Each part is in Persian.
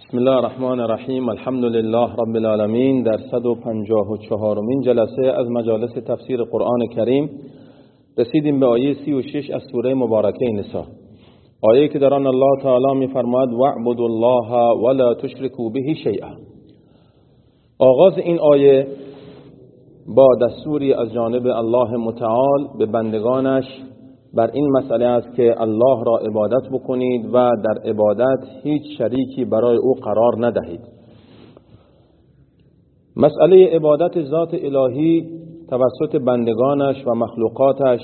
بسم الله الرحمن الرحیم. الحمد لله رب العالمین. در 154مین جلسه از مجالس تفسیر قرآن کریم رسیدیم به آیه 36 از سوره مبارکه نساء، آیه که در آن الله تعالی می‌فرماید واعبدوا الله ولا تشركوا به شیئا. آغاز این آیه با دستوری از جانب الله متعال به بندگانش بر این مسئله است که الله را عبادت بکنید و در عبادت هیچ شریکی برای او قرار ندهید. مسئله عبادت ذات الهی توسط بندگانش و مخلوقاتش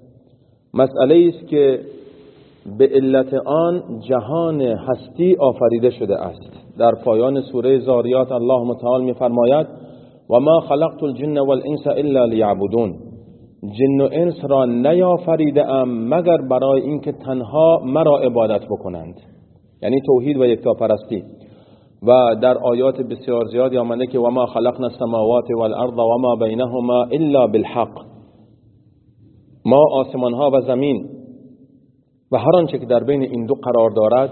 مسئله است که به علت آن جهان هستی آفریده شده است. در پایان سوره زاریات الله متعال می‌فرماید و ما خلقت الجن والانس الا لیعبدون. جن و انس را نیافریده ام مگر برای اینکه تنها مرا عبادت بکنند، یعنی توحید و یکتاپرستی. و در آیات بسیار زیادی آمده که و ما خلقنا السماوات والارض و ما بینهما الا بالحق. ما آسمان ها و زمین و هر آنچه که در بین این دو قرار دارد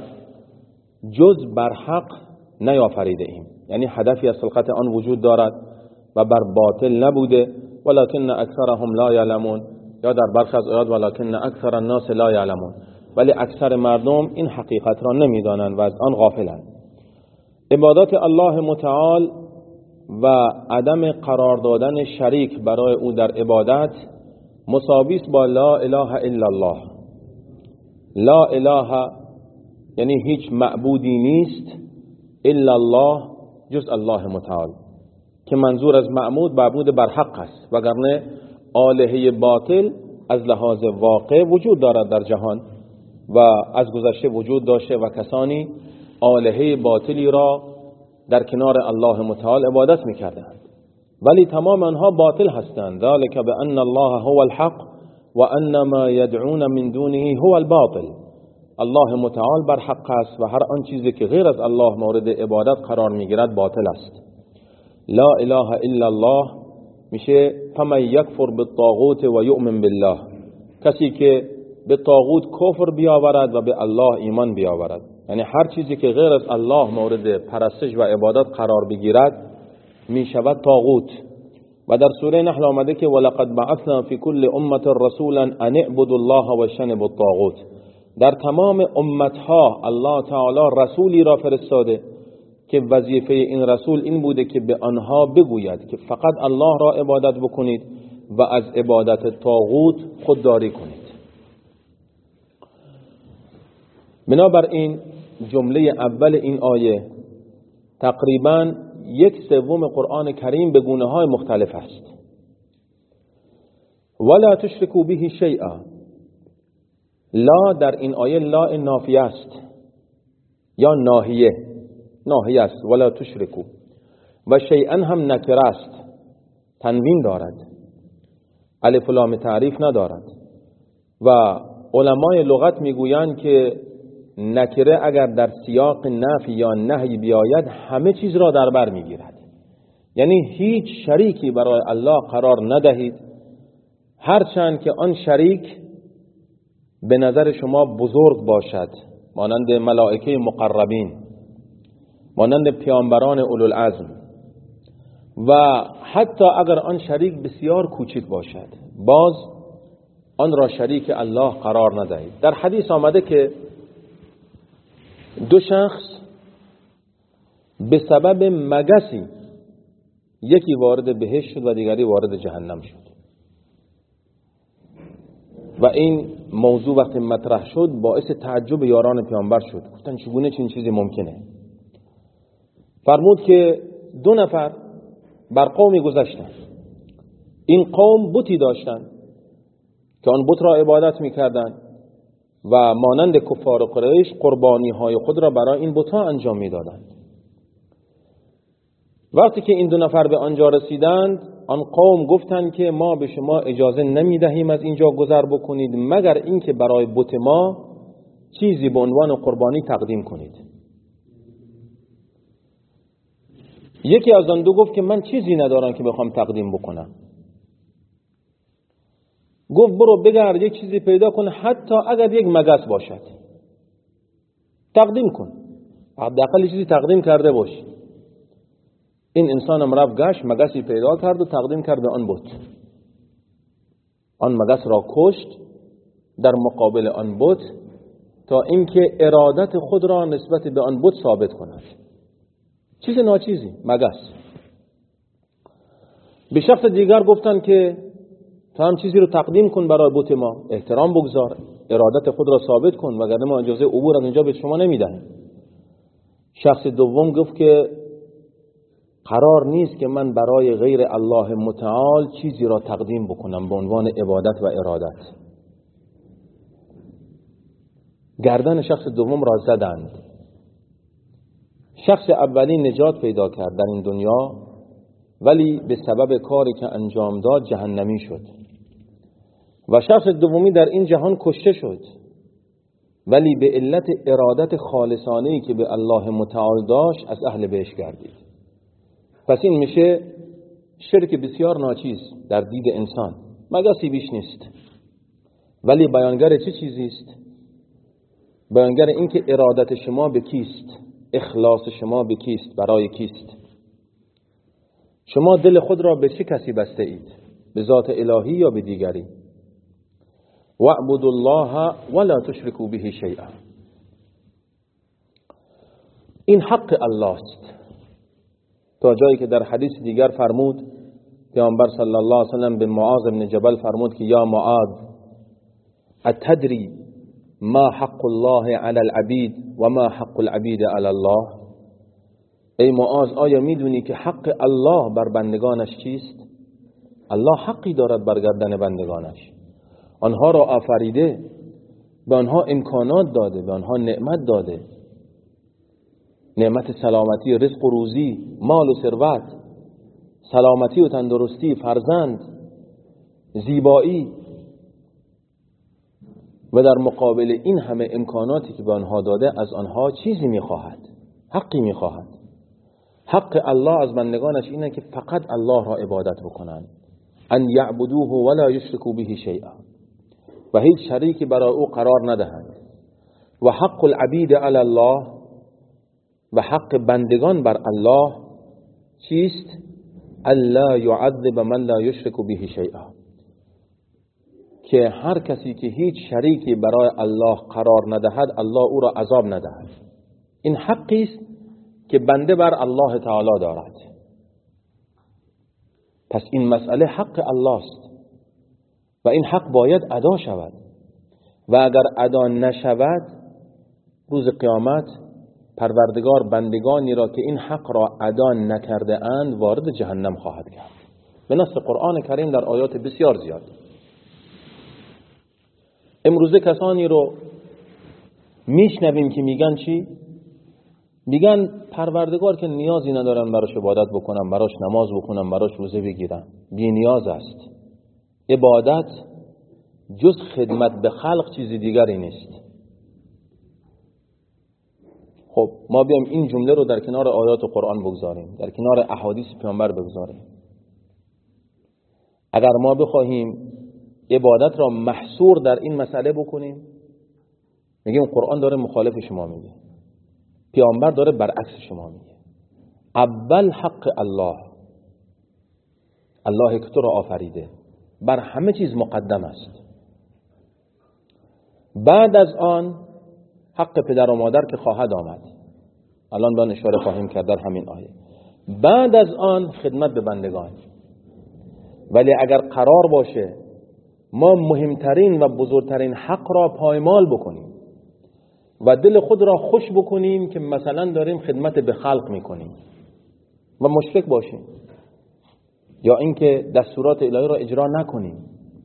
جز بر حق نیافریده ایم، یعنی هدفی از خلقت آن وجود دارد و بر باطل نبوده. ولکن اکثرهم لا یعلمون، یا در برخی از آیات ولکن اکثر الناس لا یعلمون، ولی اکثر مردم این حقیقت را نمیدانند و از آن غافلند. عبادت الله متعال و عدم قرار دادن شریک برای او در عبادت مساوی است با لا اله الا الله. لا اله یعنی هیچ معبودی نیست الا الله جز الله متعال، که منظور از معبود بر حق است، وگرنه آلهه باطل از لحاظ واقع وجود دارد در جهان و از گذشته وجود داشته و کسانی آلهه باطلی را در کنار الله متعال عبادت می‌کردند، ولی تمام آنها باطل هستند. ذلك بأن الله هو الحق و ان ما يدعون من دونه هو الباطل. الله متعال بر حق است و هر آن چیزی که غیر از الله مورد عبادت قرار می‌گیرد باطل است. لا اله الا الله میشه فمن یکفر بالطاغوت و یؤمن بالله، کسی که به طاغوت کفر بیاورد و به الله ایمان بیاورد، یعنی هر چیزی که غیر از الله مورد پرستش و عبادت قرار بگیرد میشود طاغوت. و در سوره نحل آمده که ولقد بعثنا فی کل امه رسولا ان اعبدوا الله واجتنبوا الطاغوت. در تمام امتها الله تعالی رسولی را فرستاده که وظیفه این رسول این بوده که به آنها بگوید که فقط الله را عبادت بکنید و از عبادت طاغوت خودداری کنید. بنابراین جمله اول این آیه تقریباً 1/3 قرآن کریم به گونه‌های مختلف است. ولا تشركوا به شیئا. لا در این آیه لا نافیه است یا ناهیه است، ولا تشركوا. و شیئا هم نکره است، تنوین دارد، الف و لام تعریف ندارد. و علمای لغت میگویند که نکره اگر در سیاق نفی یا نهی بیاید همه چیز را در بر میگیرد، یعنی هیچ شریکی برای الله قرار ندهید، هرچند که آن شریک به نظر شما بزرگ باشد، مانند ملائکه مقربین، مانند پیامبران اولوالعزم، و حتی اگر آن شریک بسیار کوچک باشد باز آن را شریک الله قرار ندهید. در حدیث آمده که دو شخص به سبب مگسی یکی وارد بهشت شد و دیگری وارد جهنم شد. و این موضوع وقتی مطرح شد باعث تعجب یاران پیامبر شد، گفتن چگونه چنین چیزی ممکنه؟ فرمود که 2 نفر بر قومی گذشتند. این قوم بتی داشتند که آن بت را عبادت می‌کردند و مانند کفار قریش قربانی‌های خود را برای این بت‌ها انجام می‌دادند. وقتی که این 2 نفر به آنجا رسیدند، آن قوم گفتند که ما به شما اجازه نمی‌دهیم از اینجا گذر بکنید مگر اینکه برای بت ما چیزی به عنوان قربانی تقدیم کنید. یکی از آن 2 گفت که من چیزی ندارم که بخوام تقدیم بکنم. گفت برو بگرد یک چیزی پیدا کن، حتی اگر یک مگس باشد تقدیم کن. حداقل چیزی تقدیم کرده باش. این انسان هم رفت گشت مگسی پیدا کرد و تقدیم کرد به آن بت. آن مگس را کشت در مقابل آن بت تا اینکه ارادت خود را نسبت به آن بت ثابت کند. چیز ناچیزی، مگس. به شخص دیگر گفتن که تو هم چیزی رو تقدیم کن برای بت ما، احترام بگذار، ارادت خود را ثابت کن، وگرنه ما اجازه عبور از اینجا به شما نمیدهیم. شخص دوم گفت که قرار نیست که من برای غیر الله متعال چیزی را تقدیم بکنم به عنوان عبادت و ارادت. گردن شخص دوم را زدند. شخص اولی نجات پیدا کرد در این دنیا، ولی به سبب کاری که انجام داد جهنمی شد. و شخص دومی در این جهان کشته شد، ولی به علت ارادت خالصانه‌ای که به الله متعال داشت از اهل بهشت گردید. پس این میشه شرک بسیار ناچیز در دید انسان. مگسی بیش نیست، ولی بیانگر چه چیزی است؟ بیانگر این که ارادت شما به کیست، اخلاص شما به کیست، برای کیست. شما دل خود را به چه کسی بسته اید؟ به ذات الهی یا به دیگری؟ وَاعْبُدُوا اللَّهَ وَلَا تُشْرِكُوا بِهِ شَيْئًا. این حق الله است، تا جایی که در حدیث دیگر فرمود پیامبر صلی الله علیه و سلم به معاذ بن جبل فرمود که یا معاذ اتدری ما حق الله علی العبید و ما حق العبید علی الله؟ ای معاذ آیا میدونی که حق الله بر بندگانش چیست؟ الله حقی دارد بر گردن بندگانش. آنها را آفریده، به آنها امکانات داده، به آنها نعمت داده، نعمت سلامتی، رزق و روزی، مال و ثروت، سلامتی و تندرستی، فرزند، زیبایی. و در مقابل این همه امکاناتی که به آنها داده از آنها چیزی میخواهد، حقی میخواهد. حق الله از بندگانش اینه که فقط الله را عبادت بکنند، ان یعبدوه ولا یشرکوا به شیئا، و هیچ شریکی برای او قرار ندهند. و حق العبید علی الله، و حق بندگان بر الله چیست؟ الا یعذب من لا یشرک به شیئا، که هر کسی که هیچ شریکی برای الله قرار ندهد الله او را عذاب ندهد. این حقی است که بنده بر الله تعالی دارد. پس این مسئله حق الله است و این حق باید ادا شود، و اگر ادا نشود روز قیامت پروردگار بندگانی را که این حق را ادا نکرده اند وارد جهنم خواهد کرد، به نص قرآن کریم در آیات بسیار زیاد. امروزه کسانی رو میشنویم که میگن چی؟ میگن پروردگار که نیازی ندارم براش عبادت بکنم، براش نماز بکنم، براش روزه بگیرم، بی نیاز است. عبادت جز خدمت به خلق چیزی دیگری نیست. خب ما بیایم این جمله رو در کنار آیات قرآن بگذاریم، در کنار احادیث پیامبر بگذاریم. اگر ما بخواهیم عبادت را محصور در این مسئله بکنیم، میگیم قرآن داره مخالف شما میگه، پیامبر داره برعکس شما میگه. اول حق الله، الله که تو را آفریده بر همه چیز مقدم است. بعد از آن حق پدر و مادر که خواهد آمد، الان به آن اشاره خواهیم کرد در همین آیه. بعد از آن خدمت به بندگان. ولی اگر قرار باشه ما مهمترین و بزرگترین حق را پایمال بکنیم و دل خود را خوش بکنیم که مثلا داریم خدمت به خلق میکنیم و مشفق باشیم، یا اینکه دستورات الهی را اجرا نکنیم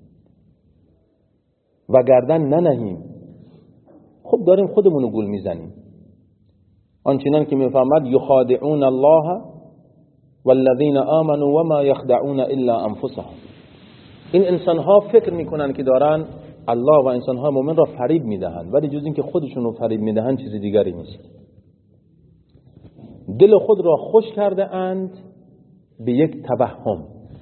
و گردن ننهیم، خب داریم خودمونو گول میزنیم. آنچنان که میفرماد یخادعون الله والذین آمنوا وما یخدعون الا انفسهم. این انسانها فکر میکنن که دارن الله و انسانها مؤمن را فریب میدهند، ولی جز این که خودشون رو فریب میدهند چیز دیگری نیست. دل خود را خوش کرده اند به یک توهم،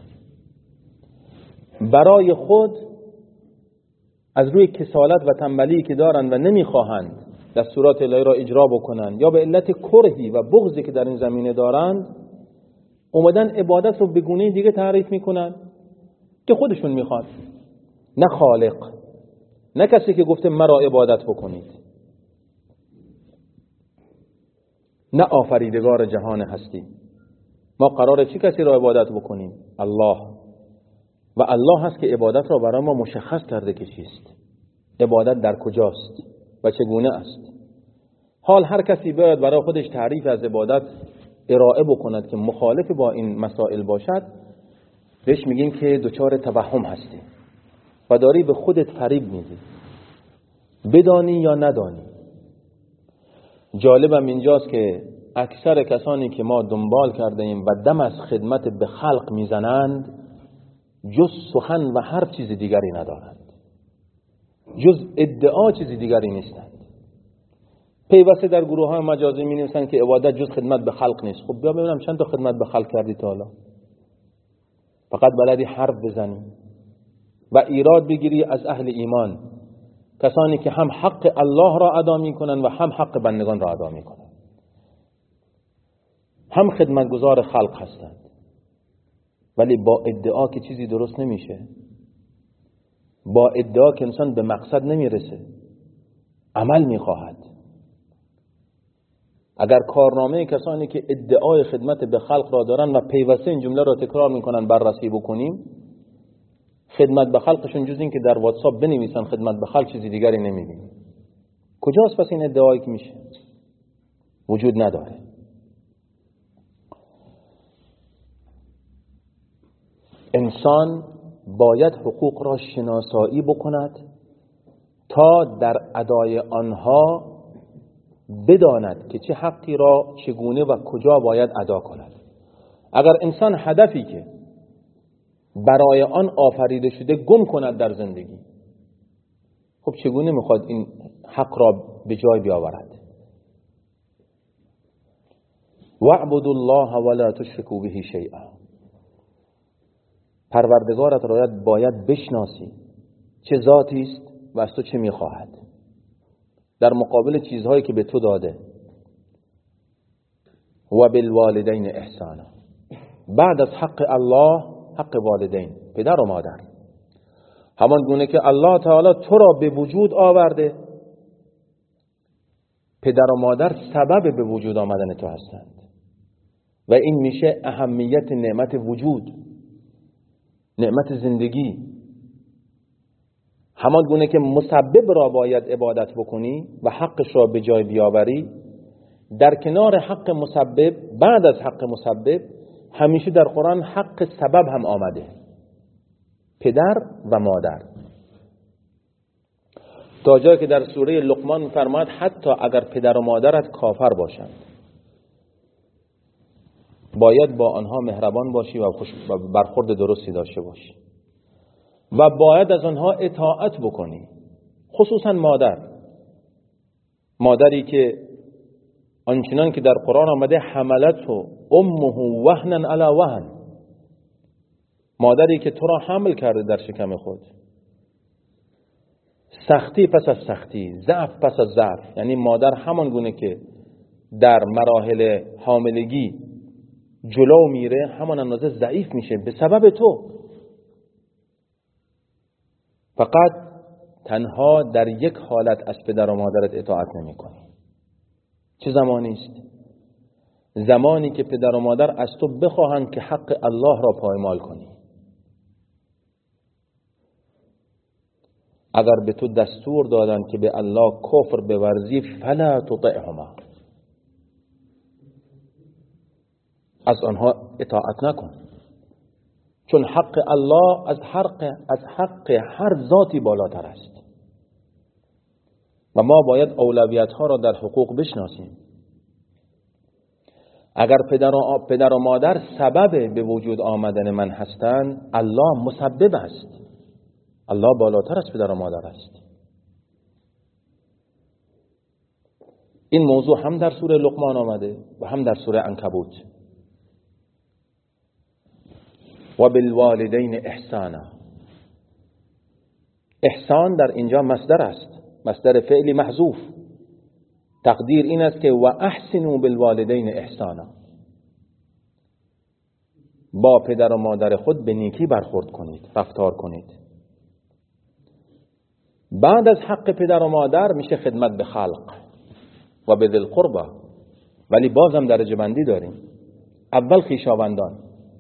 برای خود از روی کسالت و تنبلی که دارند و نمیخواهند دستورات الهی را اجرا بکنن یا به علت کرهی و بغضی که در این زمینه دارند اومدن عبادت رو به گونه دیگه تعریف میکنن که خودشون میخواد، نه خالق، نه کسی که گفته مرا عبادت بکنید، نه آفریدگار جهان هستی. ما قراره چی کسی را عبادت بکنیم؟ الله. و الله هست که عبادت را برای ما مشخص کرده که چیست، عبادت در کجاست و چگونه است. حال هر کسی باید برای خودش تعریف از عبادت ارائه بکند که مخالف با این مسائل باشد، بهش میگیم که دچار توهم هستی و داری به خودت فریب میدی، بدانی یا ندانی. جالبم اینجاست که اکثر کسانی که ما دنبال کرده ایم و دم از خدمت به خلق میزنند جز سخن و هر چیز دیگری ندارند، جز ادعا چیز دیگری نیستند. پیوسته در گروه های مجازی می نویسند که عبادت جز خدمت به خلق نیست. خب بیا ببینم چند تا خدمت به خلق کردی تا حالا؟ فقط بلدی حرف بزنی و ایراد بگیری از اهل ایمان، کسانی که هم حق الله را ادا می کنند و هم حق بندگان را ادا می کنند، هم خدمتگزار خلق هستند، ولی با ادعا که چیزی درست نمیشه، با ادعا که انسان به مقصد نمیرسه، عمل میخواهد. اگر کارنامه کسانی که ادعای خدمت به خلق را دارن و پیوسته این جمله را تکرار میکنن بررسی بکنیم، خدمت به خلقشون جز این که در واتساپ بنویسن خدمت به خلق چیزی دیگری نمیبینیم. کجاست پس این ادعایی که میشه؟ وجود نداره. انسان باید حقوق را شناسایی بکند تا در ادای آنها بداند که چه حقی را چگونه و کجا باید ادا کند. اگر انسان هدفی که برای آن آفریده شده گم کند در زندگی، خب چگونه میخواد این حق را به جای بیاورد؟ وَاعْبُدُوا اللَّهَ وَلَا تُشْرِكُوا بِهِ شَيْئًا. پروردگارت را باید بشناسی چه ذاتی است و از تو چه میخواهد در مقابل چیزهایی که به تو داده. و بالوالدین احسانا، بعد از حق الله حق والدین، پدر و مادر. همان گونه که الله تعالی تو را به وجود آورده، پدر و مادر سبب به وجود آمدن تو هستند و این میشه اهمیت نعمت وجود، نعمت زندگی. همان گونه که مسبب را باید عبادت بکنی و حقش را به جای بیاوری، در کنار حق مسبب، بعد از حق مسبب همیشه در قرآن حق سبب هم آمده، پدر و مادر. تا جایی که در سوره لقمان می‌فرماید حتی اگر پدر و مادرت کافر باشند باید با آنها مهربان باشی و برخورد درستی داشته باشی و باید از آنها اطاعت بکنی، خصوصا مادری که آنچنان که در قرآن آمده حملته امه وهنا علی وهن، مادری که تو را حمل کرده در شکم خود، سختی پس از سختی، ضعف پس از ضعف. یعنی مادر همان گونه که در مراحل حاملگی جلو میره، همان اندازه ضعیف میشه به سبب تو. فقط تنها در یک حالت از پدر و مادرت اطاعت نمی کنی. چه زمانی است؟ زمانی که پدر و مادر از تو بخواهند که حق الله را پایمال کنی. اگر به تو دستور دادن که به الله کفر بورزی، فلا تطعهما، از آنها اطاعت نکن، چون حق الله از حق هر ذاتی بالاتر است و ما باید اولویت ها را در حقوق بشناسیم. اگر پدر و مادر سبب به وجود آمدن من هستند، الله مسبب است. الله بالاتر از پدر و مادر است. این موضوع هم در سوره لقمان آمده و هم در سوره عنکبوت. و بالوالدین احسانا، احسان در اینجا مصدر است، مصدر فعلی محذوف. تقدیر این است که و احسنوا بالوالدین احسانا، با پدر و مادر خود به نیکی برخورد کنید، رفتار کنید. بعد از حق پدر و مادر میشه خدمت به خلق و به ذی القربى، ولی بازم درجه بندی داریم. اول خویشاوندان،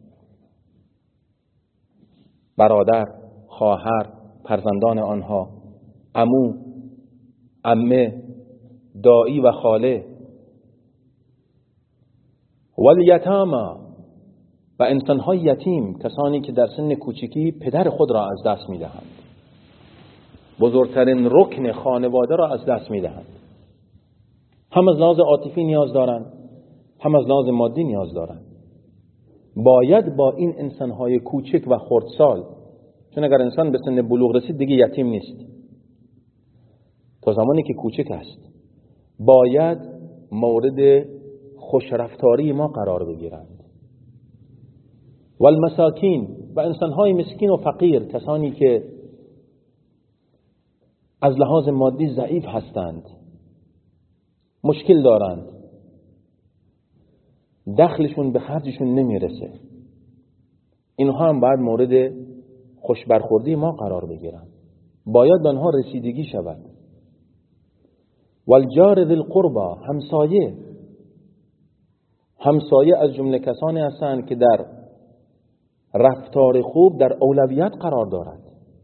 برادر، خواهر، فرزندان آنها، عمو، عمه، دایی و خاله، والیتاما، و انسانهای یتیم، کسانی که در سن کوچکی پدر خود را از دست میدهند، بزرگترین رکن خانواده را از دست میدهند. هم از لحاظ عاطفی نیاز دارند، هم از لحاظ مادی نیاز دارند. باید با این انسانهای کوچک و خردسال، چون اگر انسان به سن بلوغ رسید دیگه یتیم نیست، تا زمانی که کوچک است باید مورد خوشرفتاری ما قرار بگیرند. و المساکین، و انسانهای مسکین و فقیر، کسانی که از لحاظ مادی ضعیف هستند، مشکل دارند، دخلشون به خرجشون نمیرسه، اینها هم باید مورد خوش برخوردی ما قرار بگیرند. باید به آنها رسیدگی شود. والجار ذی القربى، همسایه از جمله کسانی هستند که در رفتار خوب در اولویت قرار دارد،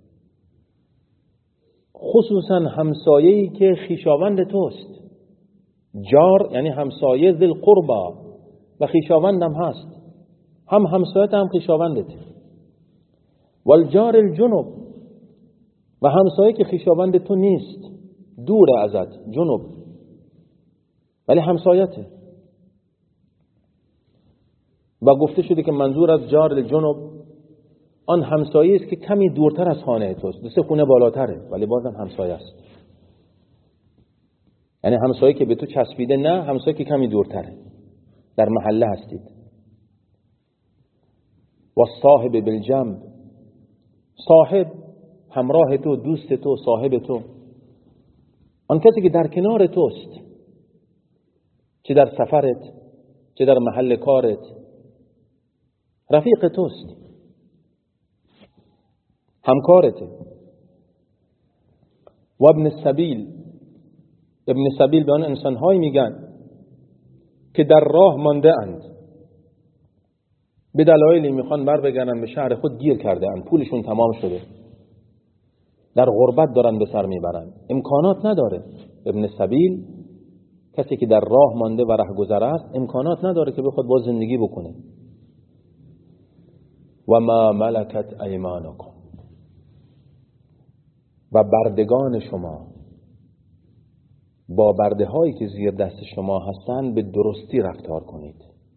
خصوصا همسایه‌ای که خویشاوند توست. جار یعنی همسایه ذی القربى و خویشاوندم هست، هم همسایت هم خویشاوندت. والجار الجنب، و همسایه که خویشاوند تو نیست، دوره ازت، جنب، ولی همسایته. و گفته شده که منظور از جار الجنب آن همسایه است که کمی دورتر از خانه توست، 2 خونه بالاتره ولی بازم همسایه است. یعنی همسایه که به تو چسبیده، نه همسایه که کمی دورتره، در محله هستید. و صاحب بالجنب، صاحب همراه تو، دوست تو، صاحب تو، آن کسی که در کنار توست، چه در سفرت، چه در محل کارت، رفیق توست، همکارته. و ابن السبیل، ابن سبیل به آن انسان‌هایی میگن که در راه مانده اند، به دلایلی میخوان بر بگردن به شهر خود، گیر کرده اند، پولشون تمام شده، در غربت دارن به سر میبرن، امکانات نداره. ابن سبیل کسی که در راه مانده و رهگذر است، امکانات نداره که بخواد باز زندگی بکنه. و ما ملکت ایمانکم، و بردگان شما، با برده هایی که زیر دست شما هستند به درستی رفتار کنید.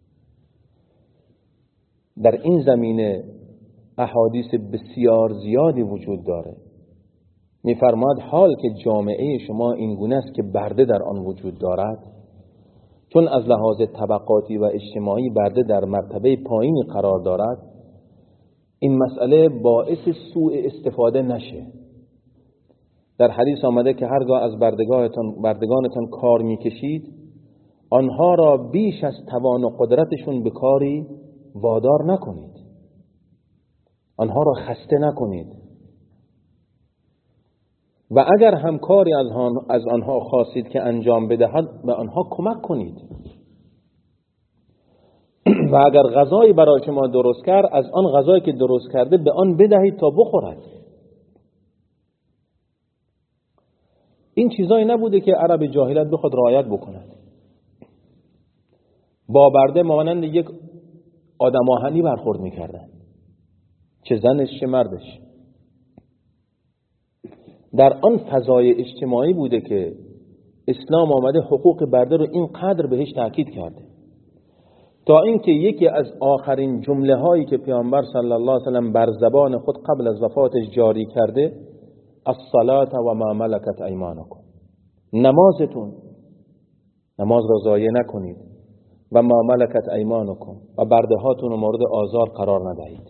در این زمینه احادیث بسیار زیادی وجود داره. می‌فرماد حال که جامعه شما این گونه است که برده در آن وجود دارد، چون از لحاظ طبقاتی و اجتماعی برده در مرتبه پایینی قرار دارد، این مسئله باعث سوء استفاده نشه. در حدیث آمده که هرگاه از بردگانتان کار میکشید، آنها را بیش از توان و قدرتشون به کاری وادار نکنید، آنها را خسته نکنید، و اگر هم کاری از آنها خواستید که انجام بدهد، به آنها کمک کنید، و اگر غذایی برای شما درست کرد، از آن غذایی که درست کرده به آن بدهید تا بخورد. این چیزایی نبوده که عرب جاهلیت بخواد رعایت بکند. با برده مانند یک آدم آهنی برخورد میکردن، چه زنش چه مردش. در آن فضای اجتماعی بوده که اسلام آمده حقوق برده رو اینقدر بهش تاکید کرده، تا اینکه یکی از آخرین جمله هایی که پیامبر صلی الله علیه و سلم بر زبان خود قبل از وفاتش جاری کرده، الصلاة و ما ملکت ایمانکم، نماز را ضایع نکنید، و ما ملکت ایمانکم، و برده هاتون رو مورد آزار قرار ندهید.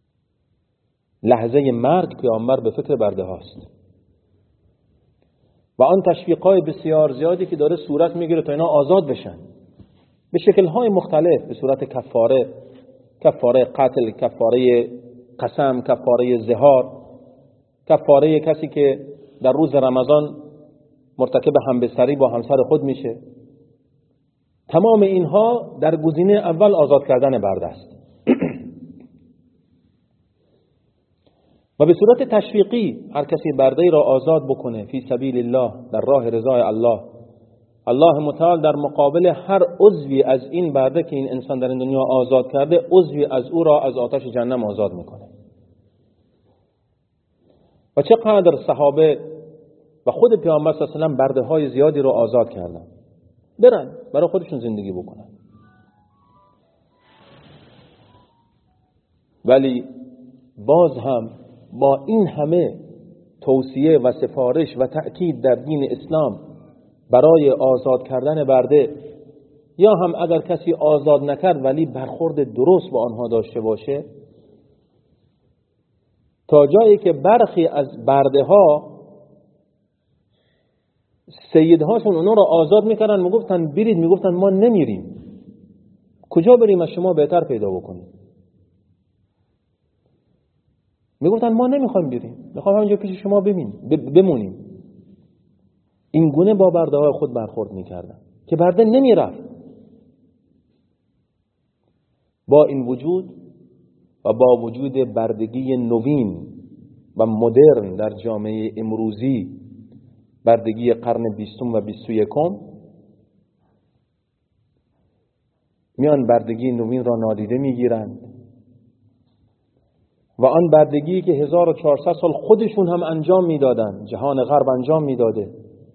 لحظه مرگ پیامبر به فکر برده هاست. و آن تشویق‌های بسیار زیادی که داره صورت میگیره تا اینا آزاد بشن به شکل‌های مختلف، به صورت کفاره، کفاره قتل، کفاره قسم، کفاره ظهار، کفاره کسی که در روز رمضان مرتکب همبستری با همسر خود میشه. تمام اینها در گزینه اول آزاد کردن برده است. و به صورت تشویقی هر کسی برده را آزاد بکنه فی سبیل الله، در راه رضای الله، الله متعال در مقابل هر عضوی از این برده که این انسان در این دنیا آزاد کرده، عضوی از او را از آتش جهنم آزاد میکنه. و چقدر صحابه و خود پیامبر صلی الله علیه و آله برده های زیادی را آزاد کردن، برن برای خودشون زندگی بکنن. ولی باز هم با این همه توصیه و سفارش و تأکید در دین اسلام برای آزاد کردن برده، یا هم اگر کسی آزاد نکرد ولی برخورد درست با آنها داشته باشه، تا جایی که برخی از برده ها سیدهاشون اونا را آزاد میکردن، میگفتن برید، میگفتن ما نمیریم. کجا بریم؟ از شما بهتر پیدا بکنیم. میگفتن ما نمیخوایم بریم، میخوایم همینجا پیش شما بمونیم. این گونه با برده های خود برخورد میکردن که برده نمیرفت. با این وجود و با وجود بردگی نوین و مدرن در جامعه امروزی، بردگی قرن 20 و 21، میان بردگی نوین را نادیده میگیرند و آن بردگی که 1400 سال خودشون هم انجام میدادن، جهان غرب انجام میداده،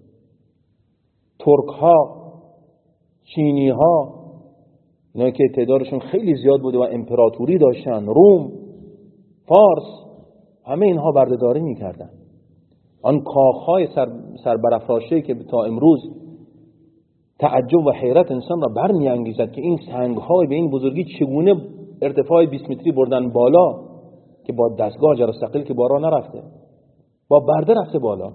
ترک ها، چینی ها، اینا که تعدادشون خیلی زیاد بوده و امپراتوری داشتن، روم، فارس، همه اینها بردهداری میکردن. آن کاخهای سربرافراشته که تا امروز تعجب و حیرت انسان را برمیانگیزد که این سنگهای به این بزرگی چگونه ارتفاع 20 متری بردن بالا، که با دستگاه جرثقیل که بارا نرفته، با برده رفته بالا.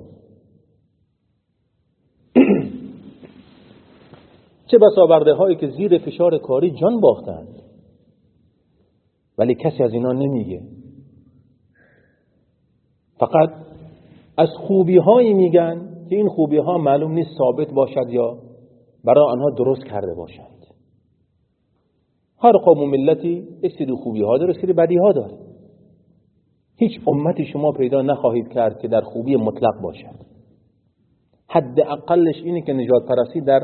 چه بسا برده هایی که زیر فشار کاری جان باختند، ولی کسی از اینا نمیگه. فقط از خوبی هایی میگن که این خوبی ها معلوم نیست ثابت باشد یا برای آنها درست کرده باشند. هر قوم و ملتی یک سری خوبی ها داره، یک سری بدی ها داره. هیچ امتی شما پیدا نخواهید کرد که در خوبی مطلق باشد. حد اقلش اینه که نجات پرستی در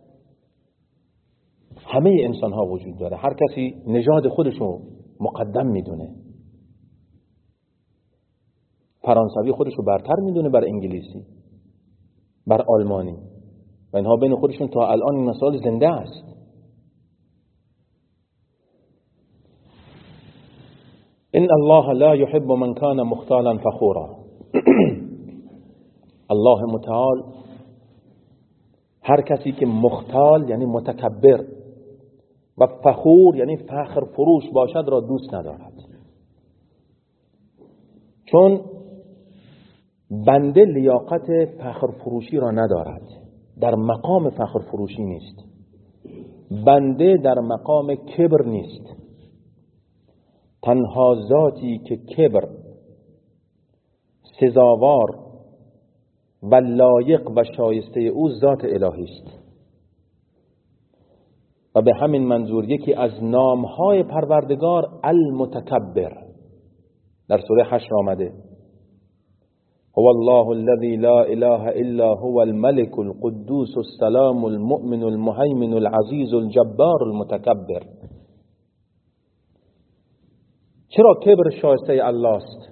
همه انسان ها وجود داره. هر کسی نژاد خودشو مقدم میدونه. فرانسوی خودشو برتر میدونه بر انگلیسی، بر آلمانی، و اینها بین خودشون تا الان این مسائل زنده است. ان الله لا يحب من كان مختالا فخورا. الله متعال هر کسی که مختال یعنی متکبر و فخور یعنی فخر فروش باشد را دوست ندارد. چون بنده لیاقت فخر فروشی را ندارد، در مقام فخر فروشی نیست. بنده در مقام کبر نیست. تنها ذاتی که کبر سزاوار و لایق و شایسته او ذات الهی است. و به همین منظور یکی از نامهای پروردگار المتکبر در سوره حشر آمده: هو الله الذي لا اله الا هو الملك القدوس السلام المؤمن المهيمن العزيز الجبار المتكبر. چرا کبر شایسته الله است؟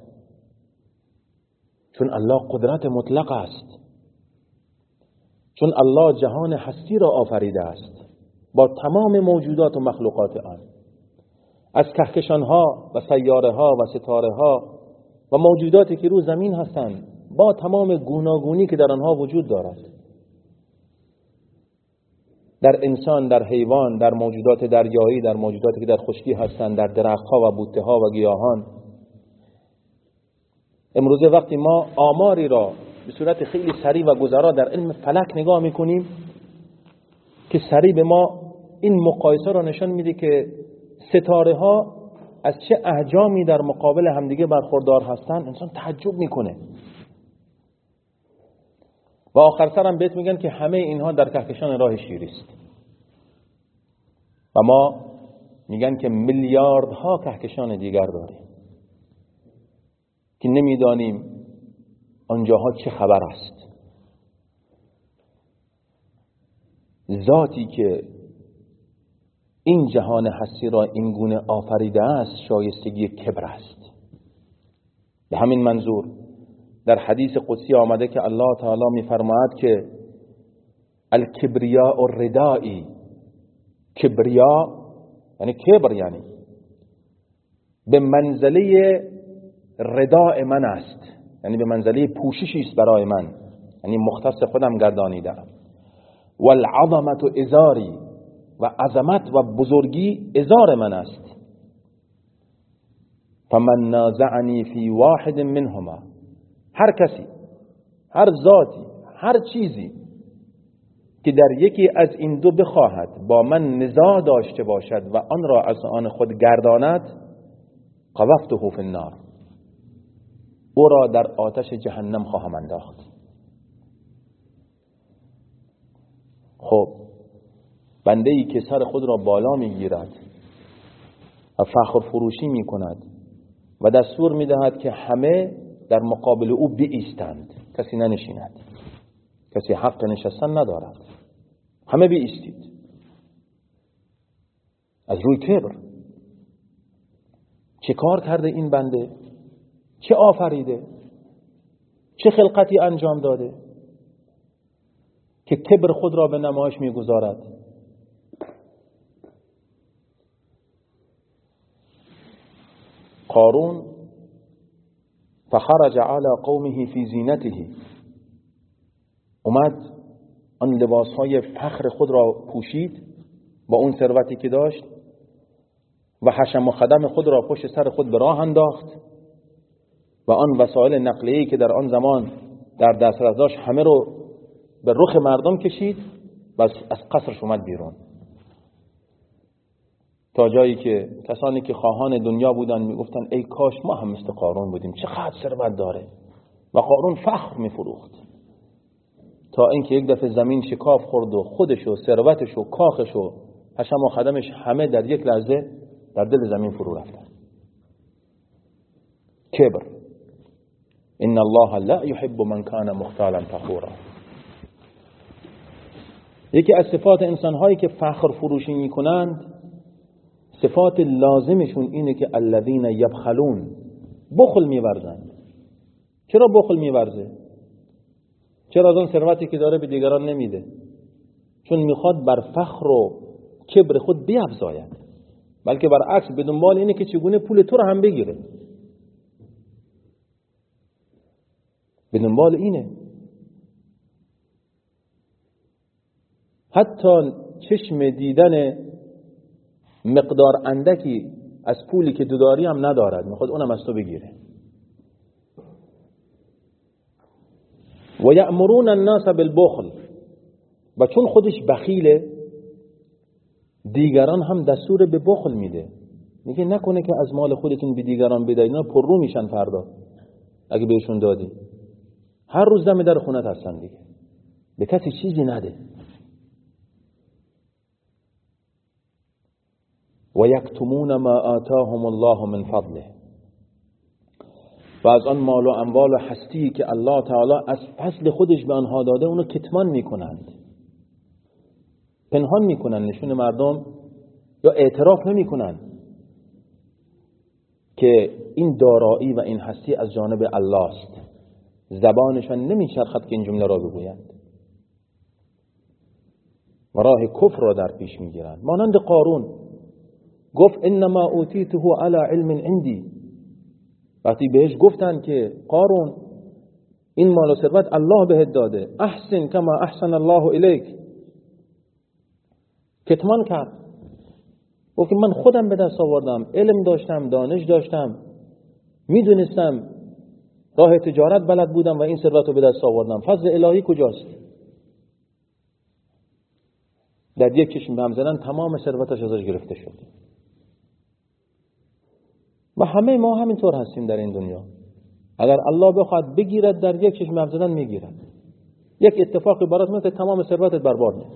چون الله قدرت مطلق است، چون الله جهان هستی را آفریده است با تمام موجودات و مخلوقات آن، از کهکشانها و سیاره ها و ستاره ها و موجوداتی که رو زمین هستند با تمام گوناگونی که در آنها وجود دارد، در انسان، در حیوان، در موجودات دریایی، در موجوداتی که در خشکی هستند، در درختها و بوته ها و گیاهان. امروزه وقتی ما آماری را به صورت خیلی سریع و گذرا در علم فلک نگاه میکنیم که سریع به ما این مقایسه را نشان میده که ستاره ها از چه احجامی در مقابل همدیگه برخوردار هستن، انسان تعجب میکنه. و آخر سر هم بهت میگن که همه اینها در کهکشان راه شیری است. و ما میگن که میلیاردها کهکشان دیگر داریم که نمیدانیم آنجاها چه خبر است. ذاتی که این جهان هستی را این گونه آفریده است شایستگی کبر است. به همین منظور در حدیث قدسی آمده که الله تعالی می‌فرماید که الکبریاء الردائی، کبریا یعنی کبر، یعنی به منزله رداء من است، یعنی به منزله پوششی است برای من، یعنی مختص خودم گردانیدم. والعظمت ازاری، و عظمت و بزرگی ازار من است. فمن نازعنی فی واحد منهما، هر کسی، هر ذاتی، هر چیزی که در یکی از این دو بخواهد با من نزاع داشته باشد و آن را از آن خود گرداند، قذفته فی النار، او را در آتش جهنم خواهم انداخت. خب بنده ای که سر خود را بالا میگیرد و فخر فروشی میکند و دستور میدهد که همه در مقابل او بایستند، کسی ننشیند، کسی حق نشستن ندارد، همه بایستید، از روی کبر. چه کار کرده این بنده؟ چه آفریده؟ چه خلقتی انجام داده که کبر خود را به نمایش میگذارد؟ قارون فخرج على قومه فی زینته، اومد آن لباسهای فخر خود را پوشید با اون ثروتی که داشت و حشم و خدم خود را پشت سر خود به راه انداخت و آن وسایل نقلیه‌ای که در آن زمان در دسترس داشت همه رو به رخ مردم کشید و از قصرش اومد بیرون، تا جایی که کسانی که خواهان دنیا بودن میگفتن ای کاش ما هم مثل قارون بودیم، چقدر ثروت داره. و قارون فخر میفروخت تا اینکه یک دفعه زمین شکاف خورد و خودش و ثروتش و کاخش و حشم و خدمش همه در یک لحظه در دل زمین فرو رفتن. کبر. ان الله لا يحب من كان مختالا فخورا. یکی از صفات انسان‌هایی که فخر فروشی می‌کنند، صفات لازمشون اینه که الذین یبخلون، بخل می‌ورزند. چرا بخل می‌ورزه؟ چرا از اون ثروتی که داره به دیگران نمیده؟ چون میخواد بر فخر و کبر خود بیفزاید، بلکه برعکس به دنبال اینه که چگونه پول تو رو هم بگیره، به دنبال اینه. حتی چشم دیدن مقدار اندکی از پولی که داری هم ندارد، میخواد اونم از تو بگیره. و یأمرون الناس بالبخل، و چون خودش بخیله دیگران هم دستور به بخل میده، میگه نکنه که از مال خودتون به دیگران بدهید، اینا پر رو میشن فردا اگه بهشون دادی. هر روز دم در خونت هستن دیگه، به کسی چیزی نده. و یکتمون ما آتاهم الله من فضله، و از آن مال و اموال و هستی که الله تعالی از فضل خودش به آنها داده اونو کتمان میکنند، پنهان میکنند، نشون مردم یا اعتراف نمیکنند که این دارایی و این هستی از جانب الله است. زبانشان نمیچرخد که این جمله را بگویند و راه کفر را در پیش میگیرند. مانند قارون گفت انما اوتیته علی علم عندی، وقتی بهش گفتن که قارون این مال و ثروت الله بهت داده، احسن کما احسن الله الیک، کتمان کرد. گفت من خودم به دست آوردم، علم داشتم، دانش داشتم، میدونستم راه تجارت بلد بودم و این ثروت رو به دست آوردم. فضل الهی کجاست؟ در یک چشم به هم زدن تمام ثروتش ازش گرفته شد. و همه ما همینطور هستیم در این دنیا. اگر الله بخواد بگیرد در یک چشم به هم زدن میگیرد. یک اتفاقی برات میفته تمام ثروتت برباد میشه.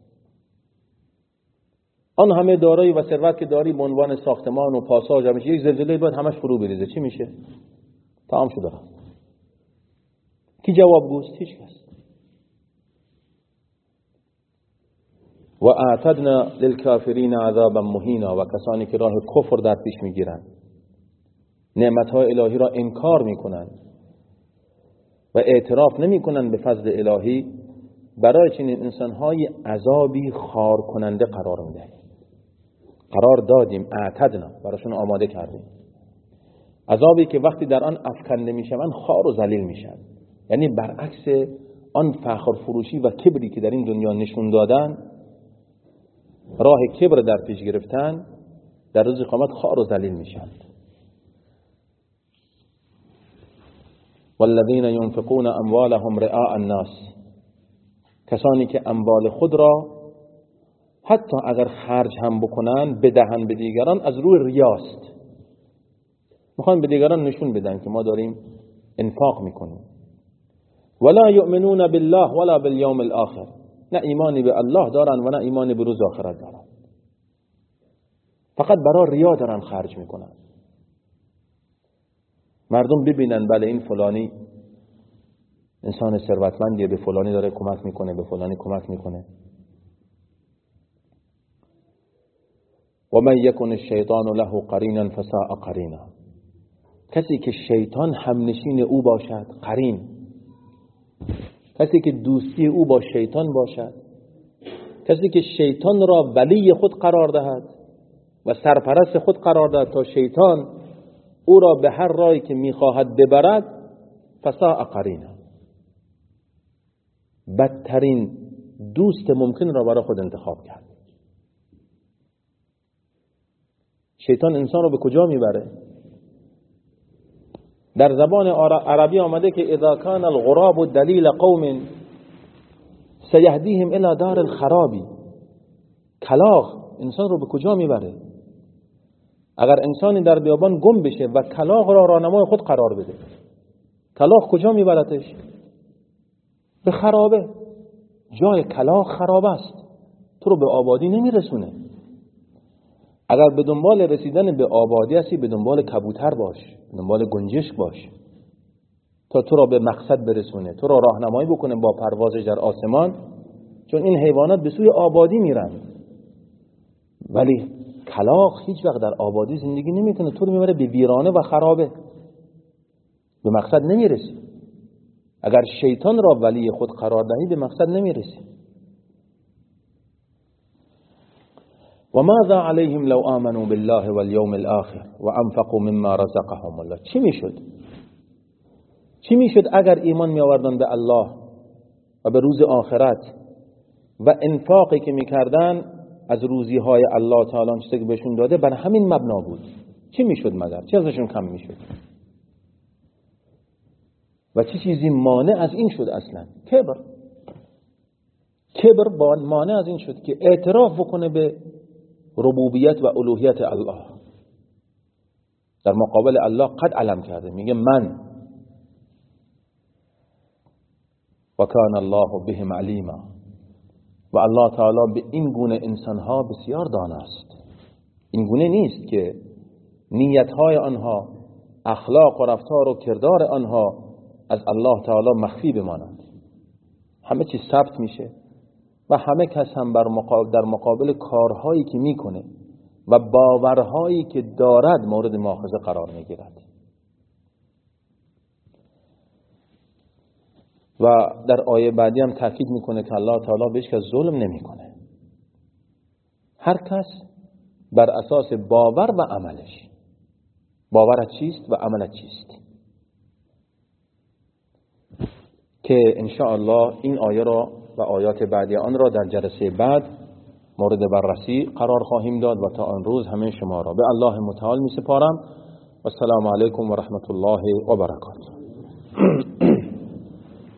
آن همه دارایی و ثروت که داری به عنوان ساختمان و پاساژ همیشه یک زلزله باید همش فرو بریزه، چی میشه؟ تمام شده. کی جوابگوست؟ هیچ کس. و اعتدنا للکافرین عذابا مهینا، و کسانی که راه کفر در پیش میگیرند، نعمتهای الهی را انکار میکنند و اعتراف نمیکنند به فضل الهی، برای چنین انسانهای عذابی خار کننده قرار میدهیم. قرار دادیم، اعتدنا، براشون آماده کردیم. عذابی که وقتی در آن افکنده میشوند خار و ذلیل میشن. یعنی برعکس آن فخر فروشی و کبری که در این دنیا نشون دادن، راه کبر در پیش گرفتن، در روز قیامت خار و ذلیل میشن. والذین ينفقون اموالهم رئاء الناس، کسانی که اموال خود را حتی اگر خرج هم بکنن بدهن به دیگران از روی ریاست. میخوان به دیگران نشون بدن که ما داریم انفاق میکنیم. ولا یؤمنون بالله ولا بالیوم الاخر، نه ایمانی به الله دارن و نه ایمانی به روز آخرت دارن. فقط برای ریا دارن خرج میکنن. مردم ببینن بله این فلانی انسان ثروتمندیه، به فلانی داره کمک میکنه، به فلانی کمک میکنه. و من یکن الشیطان له قرینا فساء قرینا، کسی که شیطان همنشین او باشد، قرین، کسی که دوستی او با شیطان باشد، کسی که شیطان را ولی خود قرار دهد و سرپرست خود قرار دهد تا شیطان او را به هر راهی که میخواهد ببرد، فساء قرینا، بدترین دوست ممکن را برای خود انتخاب کرد. شیطان انسان را به کجا میبره؟ در زبان عربی آمده که اذا کان الغراب دلیل قوم سیهدیهم الى دار الخراب. کلاغ انسان رو به کجا میبره؟ اگر انسانی در بیابان گم بشه و کلاغ را راهنمای خود قرار بده، کلاغ کجا میبرتش؟ به خرابه. جای کلاغ خراب است، تو رو به آبادی نمیرسونه. اگر به دنبال رسیدن به آبادی هستی، به دنبال کبوتر باش، به دنبال گنجشک باش تا تو را به مقصد برسونه، تو را راهنمایی بکنه با پروازش در آسمان، چون این حیوانات به سوی آبادی میرن. ولی کلاغ هیچ وقت در آبادی زندگی نمیکنه، تو رو میبره به ویرانه و خرابه، به مقصد نمیرسی. اگر شیطان را ولی خود قرار دهی به مقصد نمیرسی. و ماذا علیهم لو آمنوا بالله والیوم الاخر و انفقوا مما رزقهم الله. چی میشد اگر ایمان می آوردن به الله و به روز آخرت و انفاقی که میکردن از روزی های الله تعالی چیزی که بهشون داده بر همین مبنا بود؟ چی میشد مگر؟ چه ازشون کم میشد؟ و چه چیزی مانع از این شد اصلا؟ کبر مانع از این شد که اعتراف بکنه به ربوبیت و الوهیت الله. در مقابل الله قد علم کرده، میگه من، و کان الله بهم علیما، و الله تعالی به این گونه انسانها بسیار داناست. این گونه نیست که نیتهای آنها، اخلاق و رفتار و کردار آنها از الله تعالی مخفی بمانند. همه چیز ثبت میشه و همه کس هم در مقابل کارهایی که میکنه و باورهایی که دارد مورد مؤاخذه قرار میگیرد. و در آیه بعدی هم تاکید میکنه که الله تعالی بهش که ظلم نمیکنه. هر کس بر اساس باور و عملش، باورت چیست و عملت چیست، که انشاءالله این آیه را و آیات بعدی آن را در جلسه بعد مورد بررسی قرار خواهیم داد. و تا آن روز همه شما را به الله متعال می سپارم. و السلام علیکم و رحمت الله و برکاته.